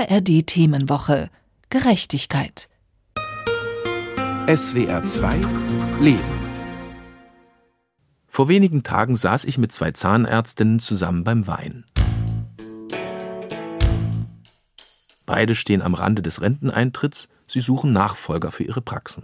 ARD-Themenwoche Gerechtigkeit. SWR 2 Leben. Vor wenigen Tagen saß ich mit 2 Zahnärztinnen zusammen beim Wein. Beide stehen am Rande des Renteneintritts, sie suchen Nachfolger für ihre Praxen.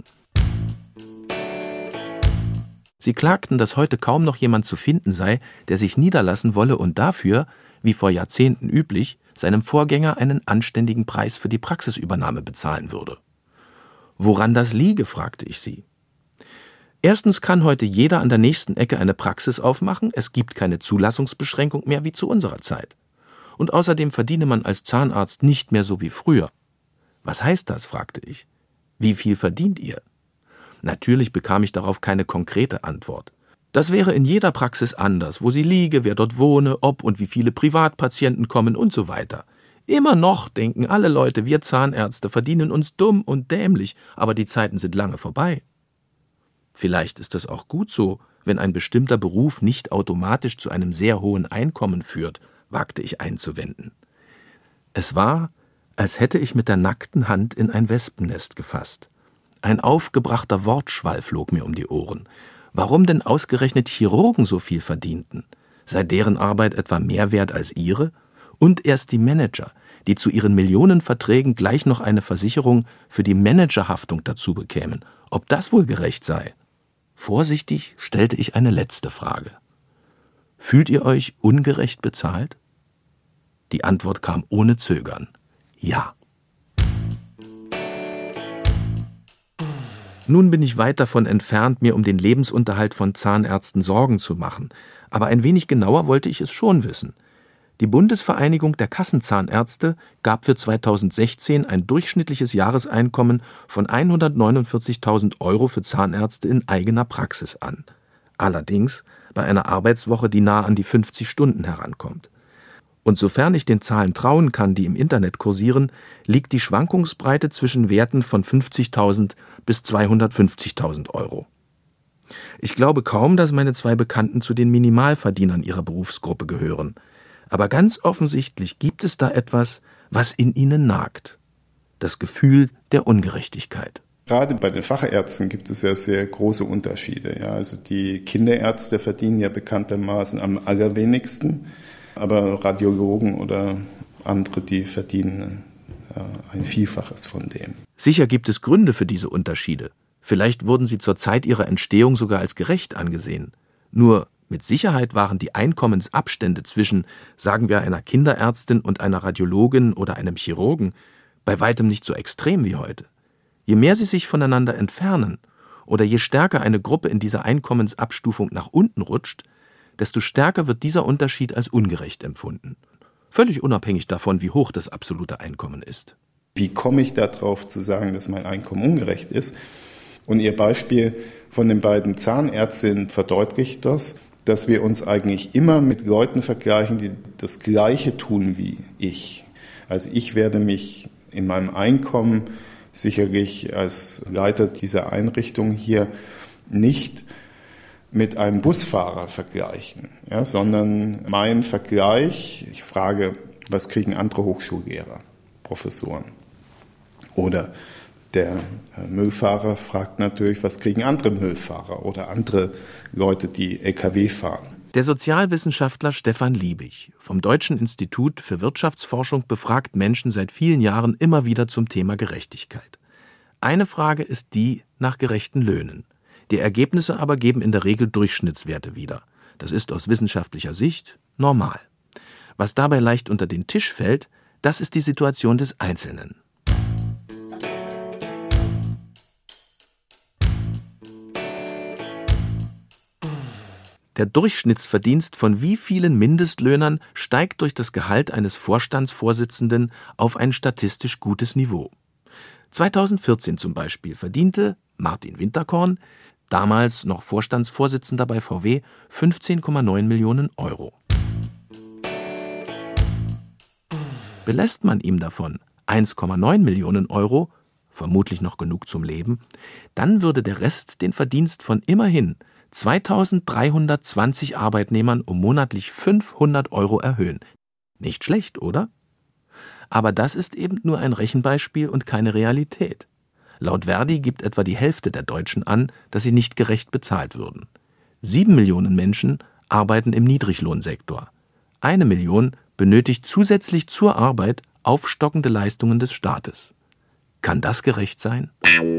Sie klagten, dass heute kaum noch jemand zu finden sei, der sich niederlassen wolle und dafür, wie vor Jahrzehnten üblich, seinem Vorgänger einen anständigen Preis für die Praxisübernahme bezahlen würde. Woran das liege, fragte ich sie. Erstens kann heute jeder an der nächsten Ecke eine Praxis aufmachen, es gibt keine Zulassungsbeschränkung mehr wie zu unserer Zeit. Und außerdem verdiene man als Zahnarzt nicht mehr so wie früher. Was heißt das, fragte ich. Wie viel verdient ihr? Natürlich bekam ich darauf keine konkrete Antwort. Das wäre in jeder Praxis anders, wo sie liege, wer dort wohne, ob und wie viele Privatpatienten kommen und so weiter. Immer noch denken alle Leute, wir Zahnärzte verdienen uns dumm und dämlich, aber die Zeiten sind lange vorbei. Vielleicht ist das auch gut so, wenn ein bestimmter Beruf nicht automatisch zu einem sehr hohen Einkommen führt, wagte ich einzuwenden. Es war, als hätte ich mit der nackten Hand in ein Wespennest gefasst. Ein aufgebrachter Wortschwall flog mir um die Ohren. Warum denn ausgerechnet Chirurgen so viel verdienten? Sei deren Arbeit etwa mehr wert als ihre? Und erst die Manager, die zu ihren Millionenverträgen gleich noch eine Versicherung für die Managerhaftung dazu bekämen. Ob das wohl gerecht sei? Vorsichtig stellte ich eine letzte Frage. Fühlt ihr euch ungerecht bezahlt? Die Antwort kam ohne Zögern. Ja. Nun bin ich weit davon entfernt, mir um den Lebensunterhalt von Zahnärzten Sorgen zu machen, aber ein wenig genauer wollte ich es schon wissen. Die Bundesvereinigung der Kassenzahnärzte gab für 2016 ein durchschnittliches Jahreseinkommen von 149.000 € für Zahnärzte in eigener Praxis an. Allerdings bei einer Arbeitswoche, die nah an die 50 Stunden herankommt. Und sofern ich den Zahlen trauen kann, die im Internet kursieren, liegt die Schwankungsbreite zwischen Werten von 50.000 bis 250.000 €. Ich glaube kaum, dass meine 2 Bekannten zu den Minimalverdienern ihrer Berufsgruppe gehören. Aber ganz offensichtlich gibt es da etwas, was in ihnen nagt. Das Gefühl der Ungerechtigkeit. Gerade bei den Fachärzten gibt es ja sehr große Unterschiede. Ja, also die Kinderärzte verdienen ja bekanntermaßen am allerwenigsten, aber Radiologen oder andere, die verdienen ein Vielfaches von dem. Sicher gibt es Gründe für diese Unterschiede. Vielleicht wurden sie zur Zeit ihrer Entstehung sogar als gerecht angesehen. Nur mit Sicherheit waren die Einkommensabstände zwischen, sagen wir, einer Kinderärztin und einer Radiologin oder einem Chirurgen bei weitem nicht so extrem wie heute. Je mehr sie sich voneinander entfernen oder je stärker eine Gruppe in dieser Einkommensabstufung nach unten rutscht, desto stärker wird dieser Unterschied als ungerecht empfunden. Völlig unabhängig davon, wie hoch das absolute Einkommen ist. Wie komme ich darauf zu sagen, dass mein Einkommen ungerecht ist? Und Ihr Beispiel von den beiden Zahnärztinnen verdeutlicht das, dass wir uns eigentlich immer mit Leuten vergleichen, die das Gleiche tun wie ich. Also ich werde mich in meinem Einkommen sicherlich als Leiter dieser Einrichtung hier nicht mit einem Busfahrer vergleichen, ja, sondern mein Vergleich, ich frage, was kriegen andere Hochschullehrer, Professoren? Oder der Müllfahrer fragt natürlich, was kriegen andere Müllfahrer oder andere Leute, die LKW fahren. Der Sozialwissenschaftler Stefan Liebig vom Deutschen Institut für Wirtschaftsforschung befragt Menschen seit vielen Jahren immer wieder zum Thema Gerechtigkeit. Eine Frage ist die nach gerechten Löhnen. Die Ergebnisse aber geben in der Regel Durchschnittswerte wieder. Das ist aus wissenschaftlicher Sicht normal. Was dabei leicht unter den Tisch fällt, das ist die Situation des Einzelnen. Der Durchschnittsverdienst von wie vielen Mindestlöhnern steigt durch das Gehalt eines Vorstandsvorsitzenden auf ein statistisch gutes Niveau. 2014 zum Beispiel verdiente Martin Winterkorn, damals noch Vorstandsvorsitzender bei VW, 15,9 Millionen €. Belässt man ihm davon 1,9 Millionen €, vermutlich noch genug zum Leben, dann würde der Rest den Verdienst von immerhin 2.320 Arbeitnehmern um monatlich 500 € erhöhen. Nicht schlecht, oder? Aber das ist eben nur ein Rechenbeispiel und keine Realität. Laut Verdi gibt etwa die Hälfte der Deutschen an, dass sie nicht gerecht bezahlt würden. 7 Millionen Menschen arbeiten im Niedriglohnsektor. 1 Million benötigt zusätzlich zur Arbeit aufstockende Leistungen des Staates. Kann das gerecht sein?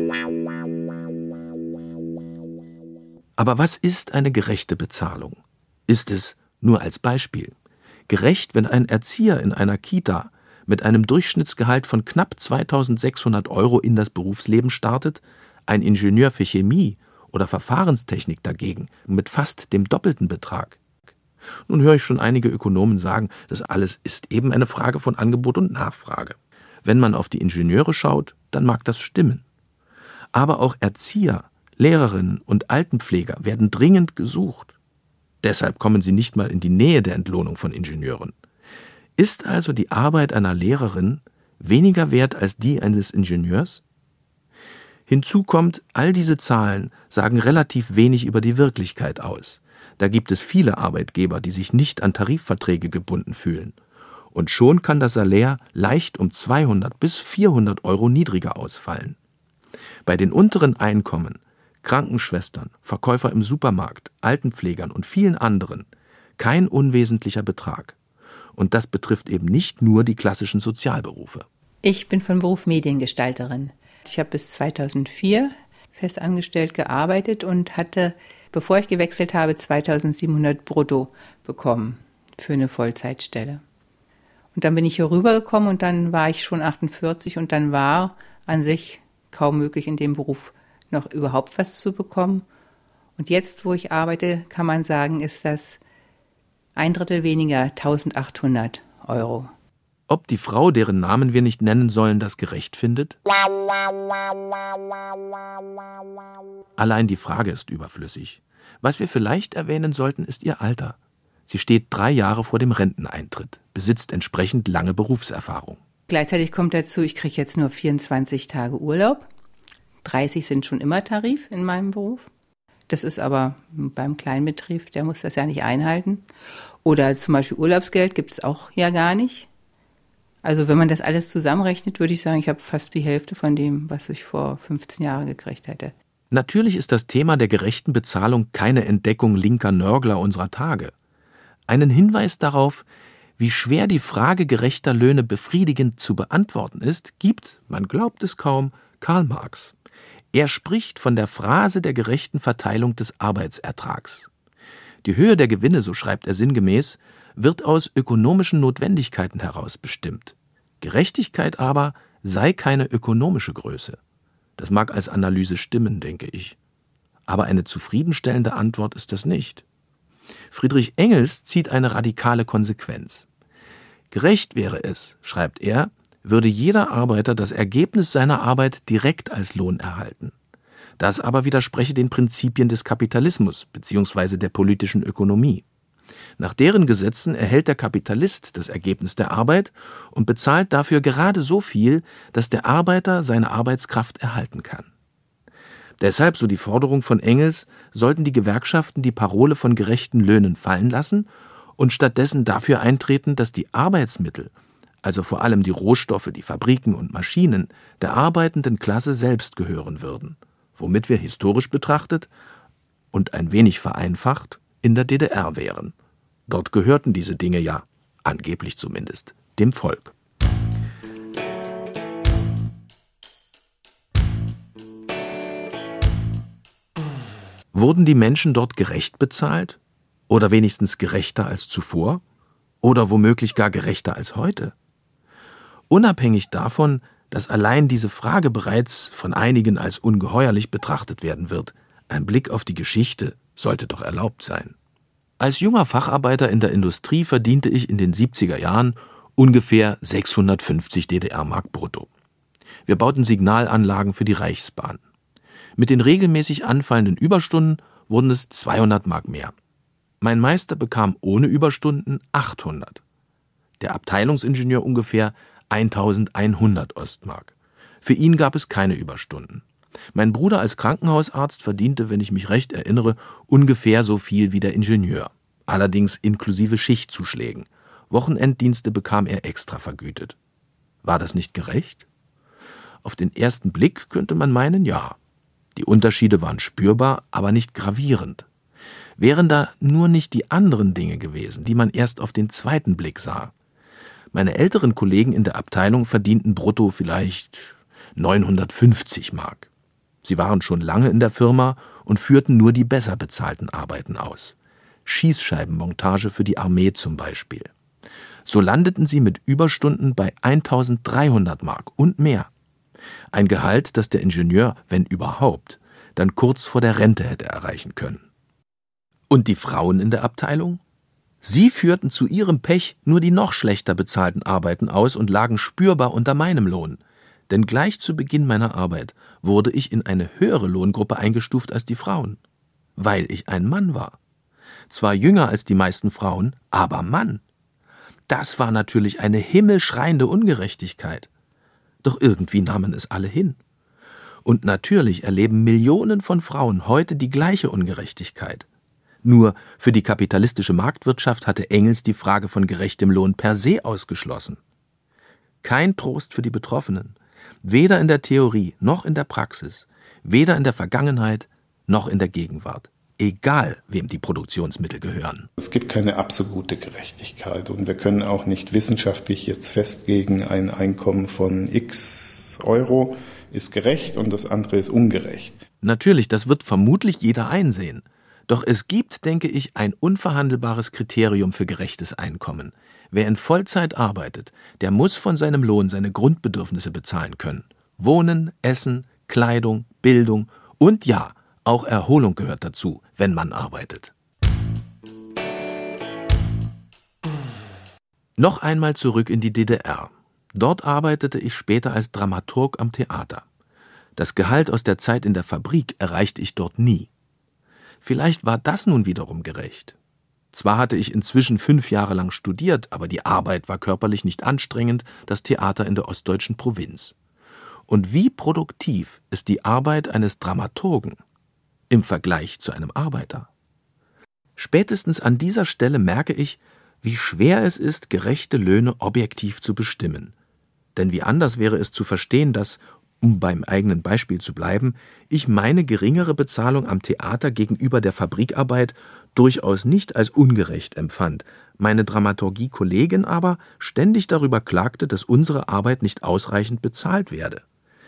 Aber was ist eine gerechte Bezahlung? Ist es, nur als Beispiel, gerecht, wenn ein Erzieher in einer Kita mit einem Durchschnittsgehalt von knapp 2.600 € in das Berufsleben startet, ein Ingenieur für Chemie oder Verfahrenstechnik dagegen mit fast dem doppelten Betrag? Nun höre ich schon einige Ökonomen sagen, das alles ist eben eine Frage von Angebot und Nachfrage. Wenn man auf die Ingenieure schaut, dann mag das stimmen. Aber auch Erzieher, Lehrerinnen und Altenpfleger werden dringend gesucht. Deshalb kommen sie nicht mal in die Nähe der Entlohnung von Ingenieuren. Ist also die Arbeit einer Lehrerin weniger wert als die eines Ingenieurs? Hinzu kommt, all diese Zahlen sagen relativ wenig über die Wirklichkeit aus. Da gibt es viele Arbeitgeber, die sich nicht an Tarifverträge gebunden fühlen. Und schon kann das Salär leicht um 200 bis 400 € niedriger ausfallen. Bei den unteren Einkommen, Krankenschwestern, Verkäufer im Supermarkt, Altenpflegern und vielen anderen, kein unwesentlicher Betrag. Und das betrifft eben nicht nur die klassischen Sozialberufe. Ich bin von Beruf Mediengestalterin. Ich habe bis 2004 festangestellt gearbeitet und hatte, bevor ich gewechselt habe, 2.700 brutto bekommen für eine Vollzeitstelle. Und dann bin ich hier rübergekommen und dann war ich schon 48 und dann war an sich kaum möglich, in dem Beruf noch überhaupt was zu bekommen. Und jetzt, wo ich arbeite, kann man sagen, ist das 1/3 weniger, 1.800 €. Ob die Frau, deren Namen wir nicht nennen sollen, das gerecht findet? Allein die Frage ist überflüssig. Was wir vielleicht erwähnen sollten, ist ihr Alter. Sie steht 3 Jahre vor dem Renteneintritt, besitzt entsprechend lange Berufserfahrung. Gleichzeitig kommt dazu, ich kriege jetzt nur 24 Tage Urlaub. 30 sind schon immer Tarif in meinem Beruf. Das ist aber beim Kleinbetrieb, der muss das ja nicht einhalten. Oder zum Beispiel Urlaubsgeld gibt es auch ja gar nicht. Also wenn man das alles zusammenrechnet, würde ich sagen, ich habe fast die Hälfte von dem, was ich vor 15 Jahren gekriegt hätte. Natürlich ist das Thema der gerechten Bezahlung keine Entdeckung linker Nörgler unserer Tage. Einen Hinweis darauf, wie schwer die Frage gerechter Löhne befriedigend zu beantworten ist, gibt, man glaubt es kaum, Karl Marx. Er spricht von der Phrase der gerechten Verteilung des Arbeitsertrags. Die Höhe der Gewinne, so schreibt er sinngemäß, wird aus ökonomischen Notwendigkeiten heraus bestimmt. Gerechtigkeit aber sei keine ökonomische Größe. Das mag als Analyse stimmen, denke ich. Aber eine zufriedenstellende Antwort ist das nicht. Friedrich Engels zieht eine radikale Konsequenz. Gerecht wäre es, schreibt er, würde jeder Arbeiter das Ergebnis seiner Arbeit direkt als Lohn erhalten. Das aber widerspreche den Prinzipien des Kapitalismus bzw. der politischen Ökonomie. Nach deren Gesetzen erhält der Kapitalist das Ergebnis der Arbeit und bezahlt dafür gerade so viel, dass der Arbeiter seine Arbeitskraft erhalten kann. Deshalb, so die Forderung von Engels, sollten die Gewerkschaften die Parole von gerechten Löhnen fallen lassen und stattdessen dafür eintreten, dass die Arbeitsmittel, also vor allem die Rohstoffe, die Fabriken und Maschinen, der arbeitenden Klasse selbst gehören würden, womit wir historisch betrachtet und ein wenig vereinfacht in der DDR wären. Dort gehörten diese Dinge ja, angeblich zumindest, dem Volk. Wurden die Menschen dort gerecht bezahlt? Oder wenigstens gerechter als zuvor? Oder womöglich gar gerechter als heute? Unabhängig davon, dass allein diese Frage bereits von einigen als ungeheuerlich betrachtet werden wird, ein Blick auf die Geschichte sollte doch erlaubt sein. Als junger Facharbeiter in der Industrie verdiente ich in den 70er Jahren ungefähr 650 DDR-Mark brutto. Wir bauten Signalanlagen für die Reichsbahn. Mit den regelmäßig anfallenden Überstunden wurden es 200 Mark mehr. Mein Meister bekam ohne Überstunden 800. Der Abteilungsingenieur ungefähr 1100 Ostmark. Für ihn gab es keine Überstunden. Mein Bruder als Krankenhausarzt verdiente, wenn ich mich recht erinnere, ungefähr so viel wie der Ingenieur. Allerdings inklusive Schichtzuschlägen. Wochenenddienste bekam er extra vergütet. War das nicht gerecht? Auf den ersten Blick könnte man meinen, ja. Die Unterschiede waren spürbar, aber nicht gravierend. Wären da nur nicht die anderen Dinge gewesen, die man erst auf den zweiten Blick sah. Meine älteren Kollegen in der Abteilung verdienten brutto vielleicht 950 Mark. Sie waren schon lange in der Firma und führten nur die besser bezahlten Arbeiten aus. Schießscheibenmontage für die Armee zum Beispiel. So landeten sie mit Überstunden bei 1300 Mark und mehr. Ein Gehalt, das der Ingenieur, wenn überhaupt, dann kurz vor der Rente hätte erreichen können. Und die Frauen in der Abteilung? Sie führten zu ihrem Pech nur die noch schlechter bezahlten Arbeiten aus und lagen spürbar unter meinem Lohn. Denn gleich zu Beginn meiner Arbeit wurde ich in eine höhere Lohngruppe eingestuft als die Frauen. Weil ich ein Mann war. Zwar jünger als die meisten Frauen, aber Mann. Das war natürlich eine himmelschreiende Ungerechtigkeit. Doch irgendwie nahmen es alle hin. Und natürlich erleben Millionen von Frauen heute die gleiche Ungerechtigkeit. Nur für die kapitalistische Marktwirtschaft hatte Engels die Frage von gerechtem Lohn per se ausgeschlossen. Kein Trost für die Betroffenen, weder in der Theorie noch in der Praxis, weder in der Vergangenheit noch in der Gegenwart, egal wem die Produktionsmittel gehören. Es gibt keine absolute Gerechtigkeit und wir können auch nicht wissenschaftlich jetzt festlegen, ein Einkommen von x Euro ist gerecht und das andere ist ungerecht. Natürlich, das wird vermutlich jeder einsehen. Doch es gibt, denke ich, ein unverhandelbares Kriterium für gerechtes Einkommen. Wer in Vollzeit arbeitet, der muss von seinem Lohn seine Grundbedürfnisse bezahlen können. Wohnen, Essen, Kleidung, Bildung und ja, auch Erholung gehört dazu, wenn man arbeitet. Noch einmal zurück in die DDR. Dort arbeitete ich später als Dramaturg am Theater. Das Gehalt aus der Zeit in der Fabrik erreichte ich dort nie. Vielleicht war das nun wiederum gerecht. Zwar hatte ich inzwischen 5 Jahre lang studiert, aber die Arbeit war körperlich nicht anstrengend, das Theater in der ostdeutschen Provinz. Und wie produktiv ist die Arbeit eines Dramaturgen im Vergleich zu einem Arbeiter? Spätestens an dieser Stelle merke ich, wie schwer es ist, gerechte Löhne objektiv zu bestimmen. Denn wie anders wäre es zu verstehen, dass, um beim eigenen Beispiel zu bleiben, ich meine geringere Bezahlung am Theater gegenüber der Fabrikarbeit durchaus nicht als ungerecht empfand, meine Dramaturgie-Kollegin aber ständig darüber klagte, dass unsere Arbeit nicht ausreichend bezahlt werde.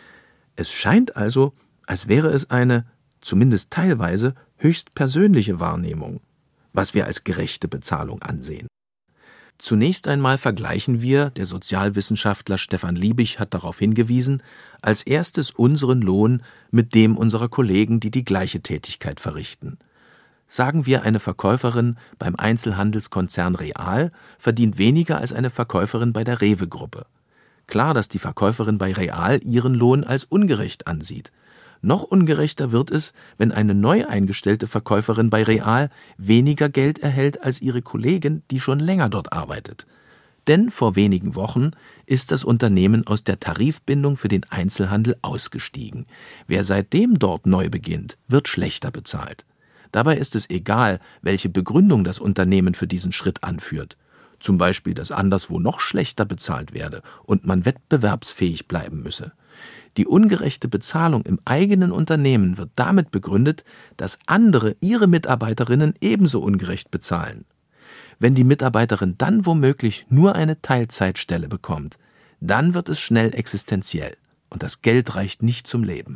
Es scheint also, als wäre es eine, zumindest teilweise, höchst persönliche Wahrnehmung, was wir als gerechte Bezahlung ansehen. Zunächst einmal vergleichen wir, der Sozialwissenschaftler Stefan Liebig hat darauf hingewiesen, als erstes unseren Lohn mit dem unserer Kollegen, die die gleiche Tätigkeit verrichten. Sagen wir, eine Verkäuferin beim Einzelhandelskonzern Real verdient weniger als eine Verkäuferin bei der Rewe-Gruppe. Klar, dass die Verkäuferin bei Real ihren Lohn als ungerecht ansieht. Noch ungerechter wird es, wenn eine neu eingestellte Verkäuferin bei Real weniger Geld erhält als ihre Kollegin, die schon länger dort arbeitet. Denn vor wenigen Wochen ist das Unternehmen aus der Tarifbindung für den Einzelhandel ausgestiegen. Wer seitdem dort neu beginnt, wird schlechter bezahlt. Dabei ist es egal, welche Begründung das Unternehmen für diesen Schritt anführt. Zum Beispiel, dass anderswo noch schlechter bezahlt werde und man wettbewerbsfähig bleiben müsse. Die ungerechte Bezahlung im eigenen Unternehmen wird damit begründet, dass andere ihre Mitarbeiterinnen ebenso ungerecht bezahlen. Wenn die Mitarbeiterin dann womöglich nur eine Teilzeitstelle bekommt, dann wird es schnell existenziell und das Geld reicht nicht zum Leben.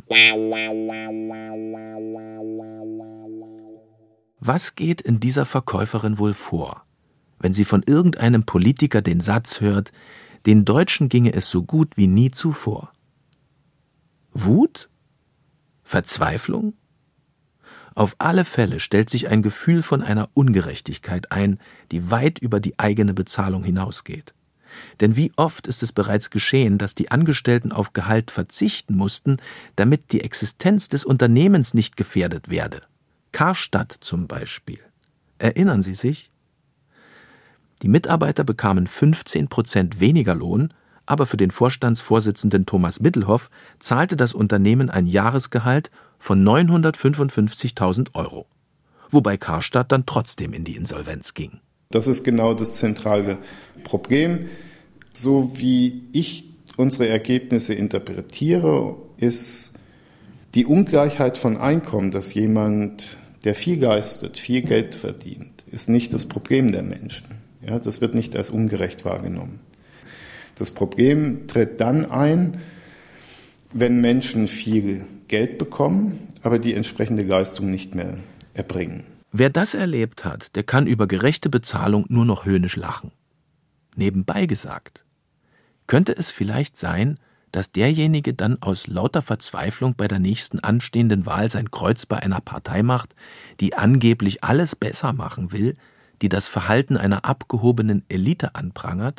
Was geht in dieser Verkäuferin wohl vor, wenn sie von irgendeinem Politiker den Satz hört, den Deutschen ginge es so gut wie nie zuvor? Wut? Verzweiflung? Auf alle Fälle stellt sich ein Gefühl von einer Ungerechtigkeit ein, die weit über die eigene Bezahlung hinausgeht. Denn wie oft ist es bereits geschehen, dass die Angestellten auf Gehalt verzichten mussten, damit die Existenz des Unternehmens nicht gefährdet werde. Karstadt zum Beispiel. Erinnern Sie sich? Die Mitarbeiter bekamen 15% weniger Lohn, aber für den Vorstandsvorsitzenden Thomas Middelhoff zahlte das Unternehmen ein Jahresgehalt von 955.000 €, wobei Karstadt dann trotzdem in die Insolvenz ging. Das ist genau das zentrale Problem. So wie ich unsere Ergebnisse interpretiere, ist die Ungleichheit von Einkommen, dass jemand, der viel leistet, viel Geld verdient, ist nicht das Problem der Menschen. Ja, das wird nicht als ungerecht wahrgenommen. Das Problem tritt dann ein, wenn Menschen viel Geld bekommen, aber die entsprechende Leistung nicht mehr erbringen. Wer das erlebt hat, der kann über gerechte Bezahlung nur noch höhnisch lachen. Nebenbei gesagt, könnte es vielleicht sein, dass derjenige dann aus lauter Verzweiflung bei der nächsten anstehenden Wahl sein Kreuz bei einer Partei macht, die angeblich alles besser machen will, die das Verhalten einer abgehobenen Elite anprangert?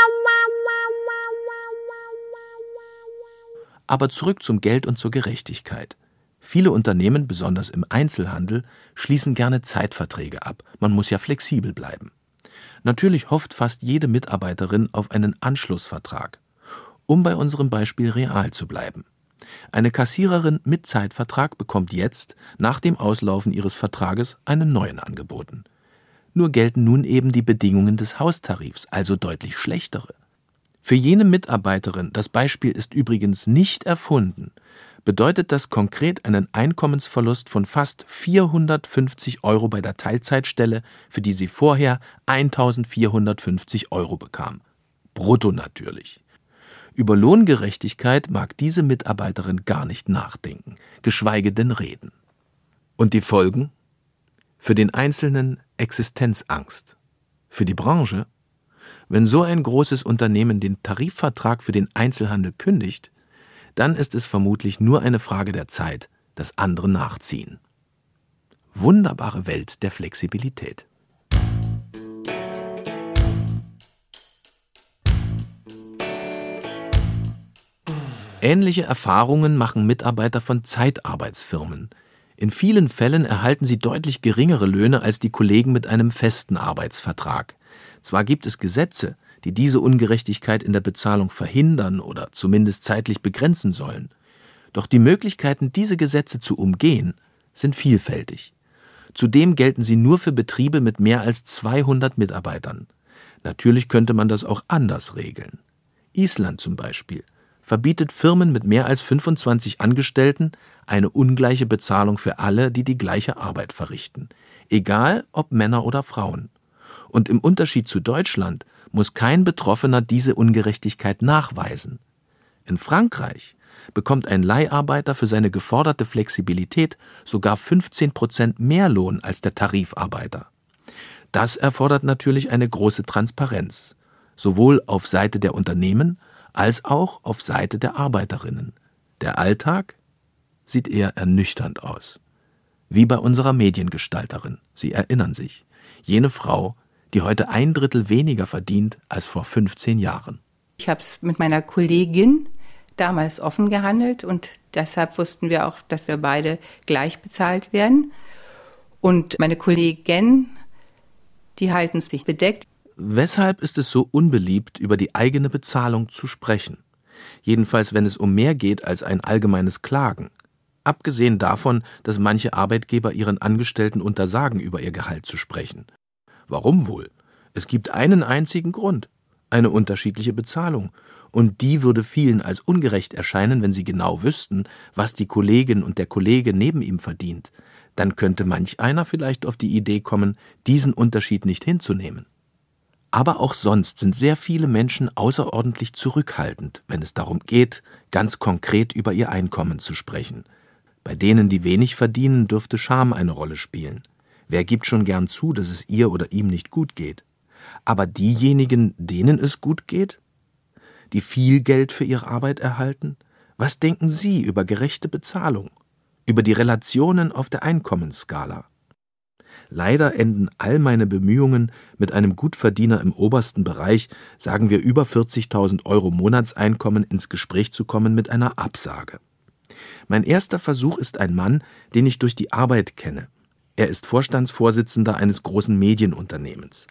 Aber zurück zum Geld und zur Gerechtigkeit. Viele Unternehmen, besonders im Einzelhandel, schließen gerne Zeitverträge ab. Man muss ja flexibel bleiben. Natürlich hofft fast jede Mitarbeiterin auf einen Anschlussvertrag, um bei unserem Beispiel real zu bleiben. Eine Kassiererin mit Zeitvertrag bekommt jetzt, nach dem Auslaufen ihres Vertrages, einen neuen angeboten. Nur gelten nun eben die Bedingungen des Haustarifs, also deutlich schlechtere. Für jene Mitarbeiterin, das Beispiel ist übrigens nicht erfunden, bedeutet das konkret einen Einkommensverlust von fast 450 € bei der Teilzeitstelle, für die sie vorher 1.450 € bekam. Brutto natürlich. Über Lohngerechtigkeit mag diese Mitarbeiterin gar nicht nachdenken, geschweige denn reden. Und die Folgen? Für den Einzelnen Existenzangst. Für die Branche? Wenn so ein großes Unternehmen den Tarifvertrag für den Einzelhandel kündigt, dann ist es vermutlich nur eine Frage der Zeit, dass andere nachziehen. Wunderbare Welt der Flexibilität. Ähnliche Erfahrungen machen Mitarbeiter von Zeitarbeitsfirmen. In vielen Fällen erhalten sie deutlich geringere Löhne als die Kollegen mit einem festen Arbeitsvertrag. Zwar gibt es Gesetze, die diese Ungerechtigkeit in der Bezahlung verhindern oder zumindest zeitlich begrenzen sollen. Doch die Möglichkeiten, diese Gesetze zu umgehen, sind vielfältig. Zudem gelten sie nur für Betriebe mit mehr als 200 Mitarbeitern. Natürlich könnte man das auch anders regeln. Island zum Beispiel verbietet Firmen mit mehr als 25 Angestellten eine ungleiche Bezahlung für alle, die die gleiche Arbeit verrichten, egal ob Männer oder Frauen. Und im Unterschied zu Deutschland muss kein Betroffener diese Ungerechtigkeit nachweisen. In Frankreich bekommt ein Leiharbeiter für seine geforderte Flexibilität sogar 15% mehr Lohn als der Tarifarbeiter. Das erfordert natürlich eine große Transparenz, sowohl auf Seite der Unternehmen als auch auf Seite der Arbeiterinnen. Der Alltag sieht eher ernüchternd aus. Wie bei unserer Mediengestalterin, Sie erinnern sich, jene Frau, die heute 1/3 weniger verdient als vor 15 Jahren. Ich habe es mit meiner Kollegin damals offen gehandelt und deshalb wussten wir auch, dass wir beide gleich bezahlt werden. Und meine Kollegin, die halten sich bedeckt. Weshalb ist es so unbeliebt, über die eigene Bezahlung zu sprechen? Jedenfalls, wenn es um mehr geht als ein allgemeines Klagen. Abgesehen davon, dass manche Arbeitgeber ihren Angestellten untersagen, über ihr Gehalt zu sprechen. Warum wohl? Es gibt einen einzigen Grund: eine unterschiedliche Bezahlung. Und die würde vielen als ungerecht erscheinen, wenn sie genau wüssten, was die Kollegin und der Kollege neben ihm verdient. Dann könnte manch einer vielleicht auf die Idee kommen, diesen Unterschied nicht hinzunehmen. Aber auch sonst sind sehr viele Menschen außerordentlich zurückhaltend, wenn es darum geht, ganz konkret über ihr Einkommen zu sprechen. Bei denen, die wenig verdienen, dürfte Scham eine Rolle spielen. Wer gibt schon gern zu, dass es ihr oder ihm nicht gut geht? Aber diejenigen, denen es gut geht? Die viel Geld für ihre Arbeit erhalten? Was denken Sie über gerechte Bezahlung? Über die Relationen auf der Einkommensskala? Leider enden all meine Bemühungen, mit einem Gutverdiener im obersten Bereich, sagen wir über 40.000 € Monatseinkommen, ins Gespräch zu kommen, mit einer Absage. Mein erster Versuch ist ein Mann, den ich durch die Arbeit kenne. Er ist Vorstandsvorsitzender eines großen Medienunternehmens.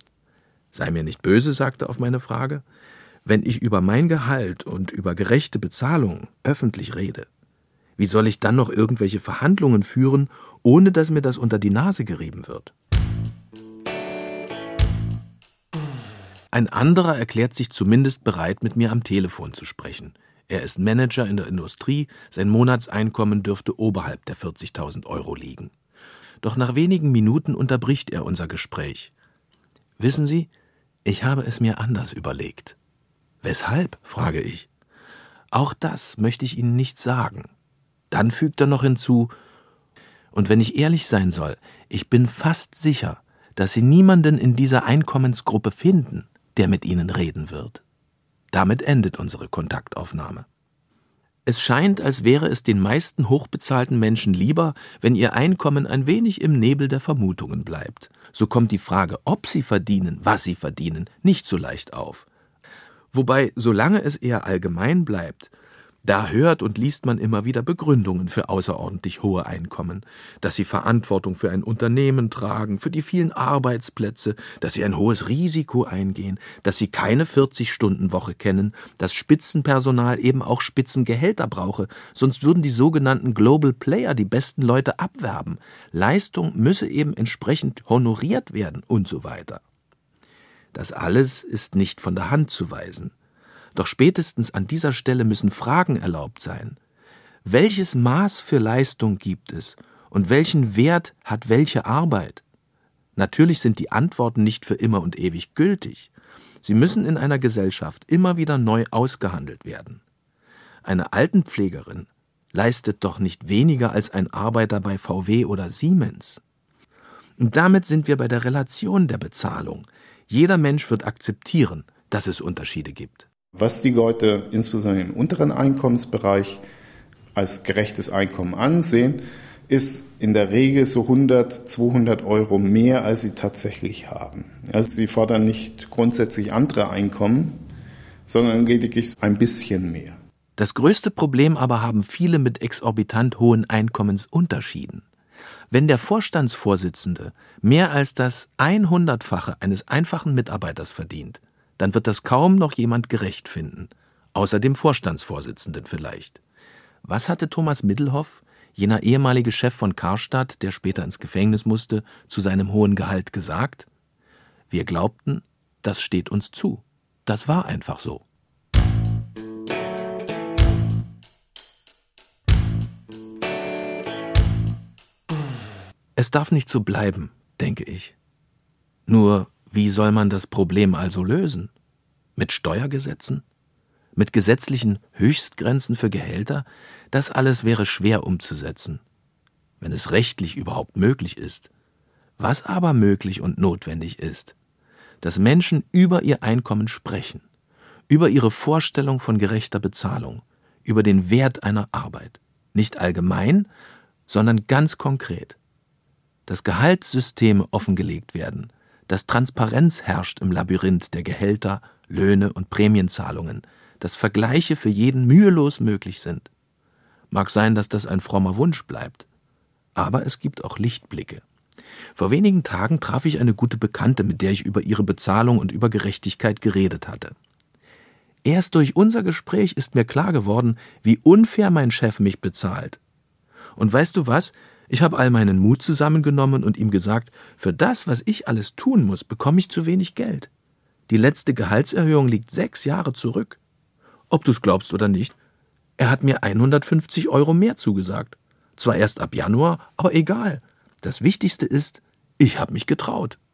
Sei mir nicht böse, sagte er auf meine Frage, wenn ich über mein Gehalt und über gerechte Bezahlung öffentlich rede. Wie soll ich dann noch irgendwelche Verhandlungen führen, ohne dass mir das unter die Nase gerieben wird? Ein anderer erklärt sich zumindest bereit, mit mir am Telefon zu sprechen. Er ist Manager in der Industrie, sein Monatseinkommen dürfte oberhalb der 40.000 € liegen. Doch nach wenigen Minuten unterbricht er unser Gespräch. Wissen Sie, ich habe es mir anders überlegt. Weshalb, frage ich. Auch das möchte ich Ihnen nicht sagen. Dann fügt er noch hinzu, und wenn ich ehrlich sein soll, ich bin fast sicher, dass Sie niemanden in dieser Einkommensgruppe finden, der mit Ihnen reden wird. Damit endet unsere Kontaktaufnahme. Es scheint, als wäre es den meisten hochbezahlten Menschen lieber, wenn ihr Einkommen ein wenig im Nebel der Vermutungen bleibt. So kommt die Frage, ob sie verdienen, was sie verdienen, nicht so leicht auf. Wobei, solange es eher allgemein bleibt, da hört und liest man immer wieder Begründungen für außerordentlich hohe Einkommen, dass sie Verantwortung für ein Unternehmen tragen, für die vielen Arbeitsplätze, dass sie ein hohes Risiko eingehen, dass sie keine 40-Stunden-Woche kennen, dass Spitzenpersonal eben auch Spitzengehälter brauche, sonst würden die sogenannten Global Player die besten Leute abwerben. Leistung müsse eben entsprechend honoriert werden und so weiter. Das alles ist nicht von der Hand zu weisen. Doch spätestens an dieser Stelle müssen Fragen erlaubt sein. Welches Maß für Leistung gibt es und welchen Wert hat welche Arbeit? Natürlich sind die Antworten nicht für immer und ewig gültig. Sie müssen in einer Gesellschaft immer wieder neu ausgehandelt werden. Eine Altenpflegerin leistet doch nicht weniger als ein Arbeiter bei VW oder Siemens. Und damit sind wir bei der Relation der Bezahlung. Jeder Mensch wird akzeptieren, dass es Unterschiede gibt. Was die Leute insbesondere im unteren Einkommensbereich als gerechtes Einkommen ansehen, ist in der Regel so 100, 200 € mehr, als sie tatsächlich haben. Also sie fordern nicht grundsätzlich andere Einkommen, sondern lediglich ein bisschen mehr. Das größte Problem aber haben viele mit exorbitant hohen Einkommensunterschieden. Wenn der Vorstandsvorsitzende mehr als das 100-fache eines einfachen Mitarbeiters verdient, dann wird das kaum noch jemand gerecht finden, außer dem Vorstandsvorsitzenden vielleicht. Was hatte Thomas Middelhoff, jener ehemalige Chef von Karstadt, der später ins Gefängnis musste, zu seinem hohen Gehalt gesagt? Wir glaubten, das steht uns zu. Das war einfach so. Es darf nicht so bleiben, denke ich. Nur, wie soll man das Problem also lösen? Mit Steuergesetzen? Mit gesetzlichen Höchstgrenzen für Gehälter? Das alles wäre schwer umzusetzen, wenn es rechtlich überhaupt möglich ist. Was aber möglich und notwendig ist, dass Menschen über ihr Einkommen sprechen, über ihre Vorstellung von gerechter Bezahlung, über den Wert einer Arbeit. Nicht allgemein, sondern ganz konkret. Dass Gehaltssysteme offengelegt werden, dass Transparenz herrscht im Labyrinth der Gehälter, Löhne und Prämienzahlungen, dass Vergleiche für jeden mühelos möglich sind. Mag sein, dass das ein frommer Wunsch bleibt, aber es gibt auch Lichtblicke. Vor wenigen Tagen traf ich eine gute Bekannte, mit der ich über ihre Bezahlung und über Gerechtigkeit geredet hatte. Erst durch unser Gespräch ist mir klar geworden, wie unfair mein Chef mich bezahlt. Und weißt du was? Ich habe all meinen Mut zusammengenommen und ihm gesagt, für das, was ich alles tun muss, bekomme ich zu wenig Geld. Die letzte Gehaltserhöhung liegt 6 Jahre zurück. Ob du es glaubst oder nicht, er hat mir 150 € mehr zugesagt. Zwar erst ab Januar, aber egal. Das Wichtigste ist, ich habe mich getraut.